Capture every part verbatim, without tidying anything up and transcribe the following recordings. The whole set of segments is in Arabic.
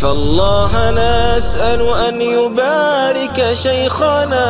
فالله نسأل أن يبارك شيخنا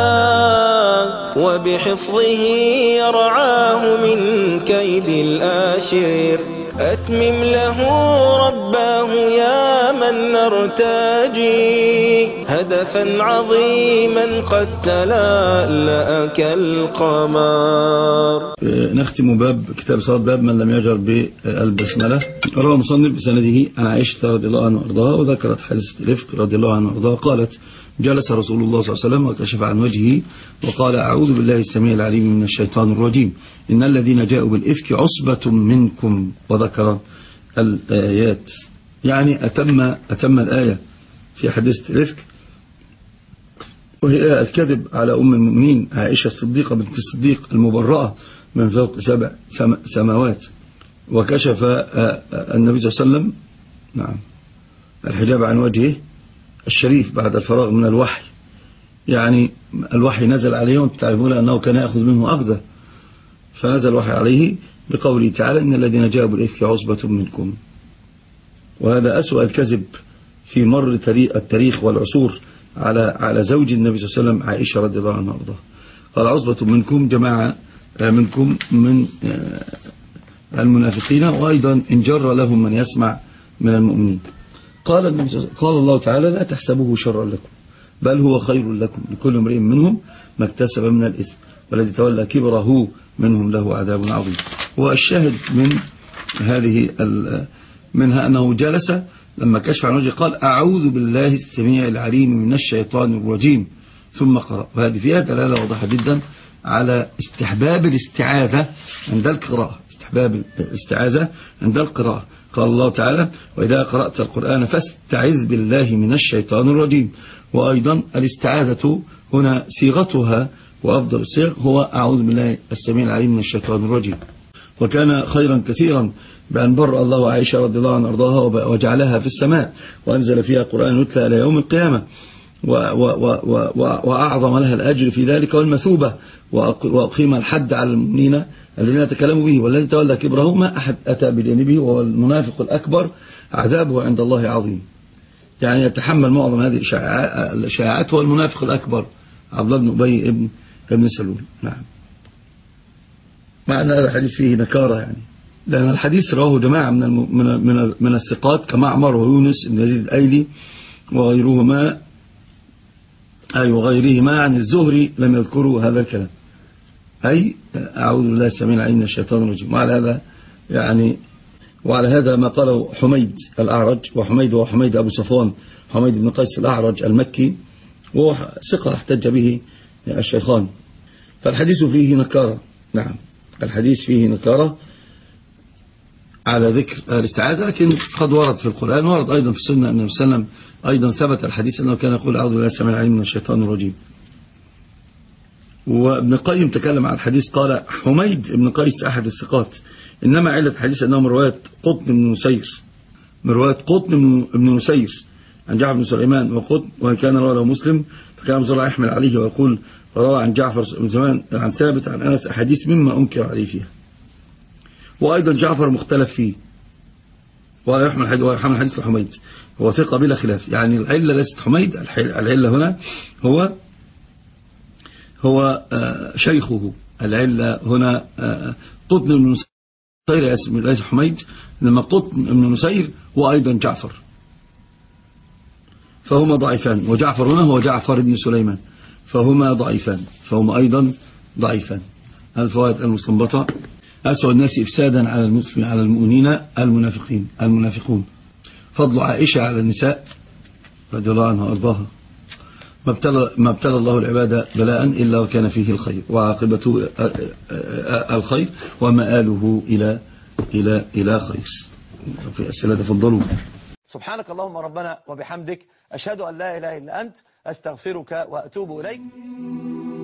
وبحفظه يرعاه من كيد الآشر. أتمم له رباه يا من نرتجي هدفا عظيما قد تلألأ كالقمر. نختم باب كتاب صلاة باب من لم يجر بالبسملة. روى مصنف بسنده عن عائشة رضي الله عنها وارضاها وذكرت حادثة الإفك رضي الله عنها وارضاها قالت: جلس رسول الله صلى الله عليه وسلم وكشف عن وجهه وقال: أعوذ بالله السميع العليم من الشيطان الرجيم، إن الذين جاءوا بالإفك عصبة منكم، وذكر الآيات. يعني أتم, أتم الآية في حادثة الإفك، وهي الكذب على أم المؤمنين عائشة الصديقة بنت الصديق المبرأة من فوق سبع سماوات. وكشف النبي صلى الله عليه وسلم نعم الحجاب عن وجهه الشريف بعد الفراغ من الوحي. يعني الوحي نزل عليهم، تعرفون أنه كان يأخذ منه أخذه، فنزل الوحي عليه بقوله تعالى: إن الذين جاءوا بالإفك عصبة منكم. وهذا أسوأ الكذب في مر التاريخ والعصور على على زوج النبي صلى الله عليه وسلم عائشة رضي الله عنها وارضاها. قال: عصبة منكم، جماعة منكم من المنافقين، وأيضا إن جر لهم من يسمع من المؤمنين. قال النبي قال الله تعالى: لا تحسبوه شرا لكم بل هو خير لكم، لكل امرئ منهم ما اكتسب من الإثم والذي تولى كبره منهم له عذاب عظيم. والشاهد من هذه منها أنه جلس لما كشف عن وجهه قال: أعوذ بالله السميع العليم من الشيطان الرجيم، ثم قرأ. وهذه فيها دلالة واضحة جدا على استحباب الاستعاذة عند القراءة. استحباب الاستعاذة عند القراءة. قال الله تعالى: وإذا قرأت القرآن فاستعذ بالله من الشيطان الرجيم. وأيضا الاستعاذة هنا صيغتها وأفضل الصيغ هو أعوذ بالله السميع العليم من الشيطان الرجيم. وكان خيرا كثيرا بأن بر الله عائشة رضي الله عنها وارضاها وجعلها في السماء وأنزل فيها قرآن يتلى إلى يوم القيامة، وأعظم لها الأجر في ذلك والمثوبة، وأقيم الحد على المؤمنين الذين يتكلموا به، والذي تولى كبره ما أحد أتى بجانبه وهو المنافق الأكبر عذابه عند الله عظيم. يعني يتحمل معظم هذه الشائعات هو المنافق الأكبر عبد الله بن أبي ابن ابن سلول. نعم. مع أن هذا الحديث فيه نكارة، يعني لأن الحديث رواه جماعة من من من, من الثقات كمعمر ويونس بن يزيد الأيلي وغيرهما أي وغيرهما عن الزهري لم يذكروا هذا الكلام، أي أعوذ بالله السميع العليم من الشيطان الرجيم. وعلى هذا يعني وعلى هذا ما قاله حميد الأعرج، وحميد هو حميد أبو صفوان حميد بن قيس الأعرج المكي، وهو ثقة احتج به الشيخان. فالحديث فيه نكارة. نعم، الحديث فيه نكارة على ذكر الاستعاذة، لكن قد ورد في القرآن، ورد أيضا في السنة أن النبي صلى الله عليه وسلم أيضا ثبت الحديث أنه كان يقول أعوذ بالله السميع العليم من الشيطان الرجيم. وابن القيم تكلم عن الحديث قال: حميد بن قيس أحد الثقات، إنما علة الحديث أنه من رواية قطن بن نسير من رواية قطن بن نسير عن جعفر بن سليمان وقطن، وكان رواه له مسلم، فكان مسلم يحمل عليه ويقول: روى عن جعفر بن زمان عن ثابت عن أنس أحاديث مما أنكر عليه فيها. وأيضا جعفر مختلف فيه ولا يحمل حديث حميد، هو ثقة بلا خلاف. يعني العلة ليست حميد، العلة هنا هو هو شيخه. العلة هنا قطن بن نسير ليس حميد، إنما قطن بن نسير وأيضا جعفر، فهما ضعيفان. وجعفر هنا هو جعفر بن سليمان، فهما ضعيفان فهما أيضا ضعيفان. الفوائد المستنبطة: أسوأ الناس إفسادا على المسلمين على المؤمنين المنافقين المنافقون. فضل عائشة على النساء رضي الله عنها وأرضاها. ما ابتلى, ما ابتلى الله العباد بلاء إلا وكان فيه الخير، وعاقبته الخير، ومآله إلى إلى إلى خير. في أسئلة تفضلوا. سبحانك اللهم ربنا وبحمدك، أشهد أن لا إله إلا أنت، أستغفرك وأتوب إليك.